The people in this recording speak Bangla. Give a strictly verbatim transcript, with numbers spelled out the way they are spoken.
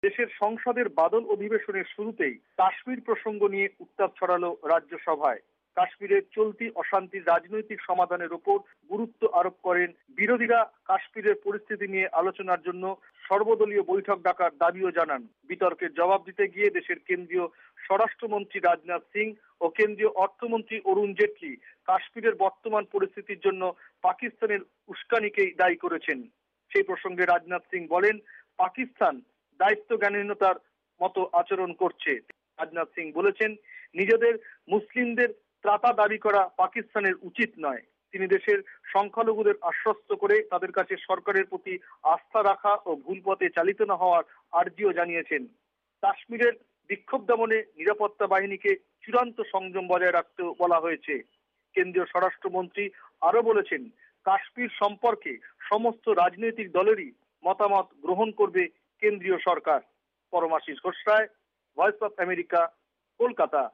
দেশের সংসদের বাদল অধিবেশনের শুরুতেই কাশ্মীর প্রসঙ্গ নিয়ে উত্তাপ ছড়ালো রাজ্যসভায়। কাশ্মীরের চলতি অশান্তির রাজনৈতিক সমাধানের উপর গুরুত্ব আরোপ করেন বিরোধীরা। কাশ্মীরের পরিস্থিতি নিয়ে আলোচনার জন্য সর্বদলীয় বৈঠক ডাকার দাবিও জানান। বিতর্কের জবাব দিতে গিয়ে দেশের কেন্দ্রীয় স্বরাষ্ট্রমন্ত্রী রাজনাথ সিং ও কেন্দ্রীয় অর্থমন্ত্রী অরুণ জেটলি কাশ্মীরের বর্তমান পরিস্থিতির জন্য পাকিস্তানের উস্কানিকেই দায়ী করেছেন। সেই প্রসঙ্গে রাজনাথ সিং বলেন, পাকিস্তান দায়িত্ব জ্ঞানহীনতার মতো আচরণ করছে। রাজনাথ সিং বলেছেন, নিজেদের মুসলিমদের ত্রাতা দাবি করা পাকিস্তানের উচিত নয়। তিনি দেশের সংখ্যালঘুদের আশ্বস্ত করে তাদের কাছে সরকারের প্রতি আস্থা রাখা ও ভুল পথে চালিত না হওয়ার আর্জিও জানিয়েছেন। কাশ্মীরের বিক্ষোভ দমনে নিরাপত্তা বাহিনীকে চূড়ান্ত সংযম বজায় রাখতেও বলা হয়েছে। কেন্দ্রীয় স্বরাষ্ট্রমন্ত্রী আরো বলেছেন, কাশ্মীর সম্পর্কে সমস্ত রাজনৈতিক দলেরই মতামত গ্রহণ করবে কেন্দ্রীয় সরকার। Paramashis Ghosh Roy, voice of America, Kolkata.